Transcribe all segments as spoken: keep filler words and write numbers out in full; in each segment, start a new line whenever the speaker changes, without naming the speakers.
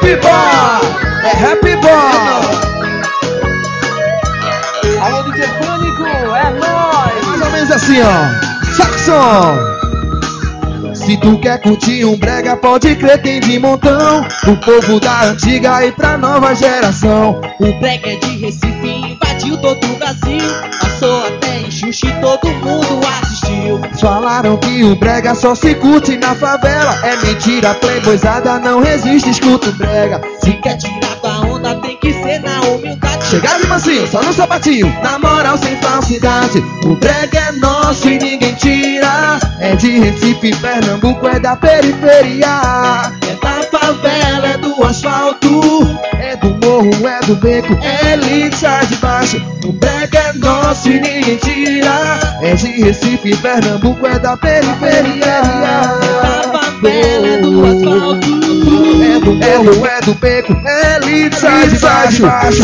rap boy, é rap boy.
Alô, D J Pânico, é nóis.
Mais ou menos assim, ó. Saxon. Se tu quer curtir um brega, pode crer, tem de montão. O povo da antiga e pra nova geração.
O brega é de Recife, invadiu todo o Brasil. Passou até em Xuxa e todo mundo assistiu.
Falaram que o brega só se curte na favela. É mentira, playboyzada não resiste, escuta o brega.
Se quer tirar tua onda, tem que ser na humildade.
Chegar de mansinho, só no sapatinho, na moral sem falsidade. O brega é nosso e ninguém tira. É de Recife, Pernambuco, é da periferia.
É da favela, é do asfalto.
É do morro, é do beco, é elite, sai de baixo. O brega é nosso e ninguém tira. É de Recife, Pernambuco, é da periferia.
É da favela, é do asfalto.
É do morro, é do beco, é elite, sai de baixo.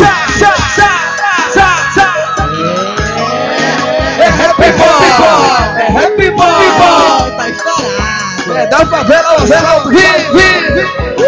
É rap boy, é rap boy.
Tá estourado.
É da favela, favela do Rio.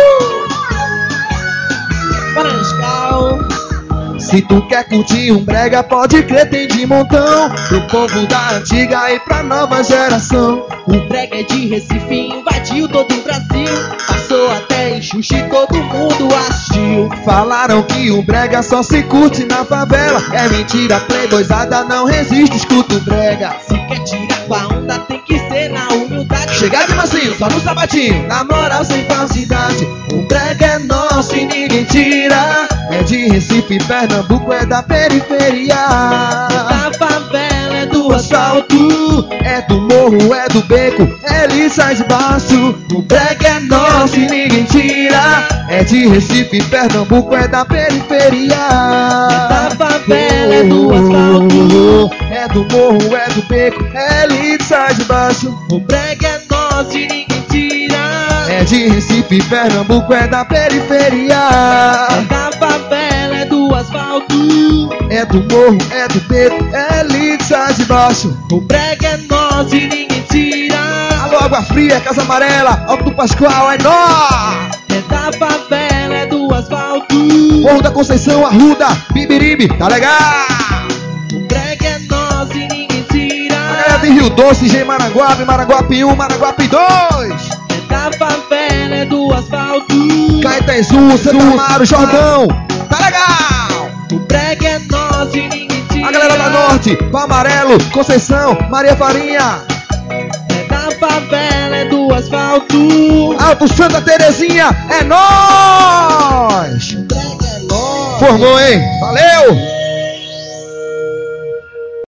Paranjal.
Se tu quer curtir um brega, pode crer, tem de montão. Do povo da antiga e pra nova geração.
O brega é de Recife, invadiu todo o Brasil. Passou até em Xuxa e todo mundo assistiu.
Falaram que o brega só se curte na favela. É mentira, playboyzada não resiste, escuta o brega.
Se quer tirar tua onda, tem que ser na humildade.
Chegar de mansinho, só no sapatinho, na moral sem falsidade. O brega é nosso e ninguém tira. É de Recife, Pernambuco, é da periferia.
Da favela, é do asfalto.
É do morro, é do beco, é ali sai de baixo. O brega é nosso e ninguém tira. É de Recife, Pernambuco, é da periferia.
Da favela, é do asfalto.
É do morro, é do beco, é ali sai de baixo.
O brega é nosso e ninguém tira.
É de Recife, Pernambuco, é da periferia.
É da favela, é do asfalto.
É do morro, é do beco, é ali sai de baixo.
O brega é nosso e ninguém tira.
Alô, Água Fria, Casa Amarela, Alto do Pascoal, é nóis!
É da favela, é do asfalto.
Morro da Conceição, Arruda, Bibiribe, tá legal?
O brega é nosso e ninguém tira.
A galera de Rio Doce, G Maranguape, Maranguape um, Maranguape dois.
É da favela, é do asfalto.
Caetenzu, Santa Amaro, Jordão, tá legal?
O brega é nosso e ninguém tira.
A galera da Norte, Palmarelo, Conceição, Maria Farinha.
É da favela, é do asfalto.
Alto Santa Terezinha, é nóis!
O brega é nosso.
Formou, hein? Valeu!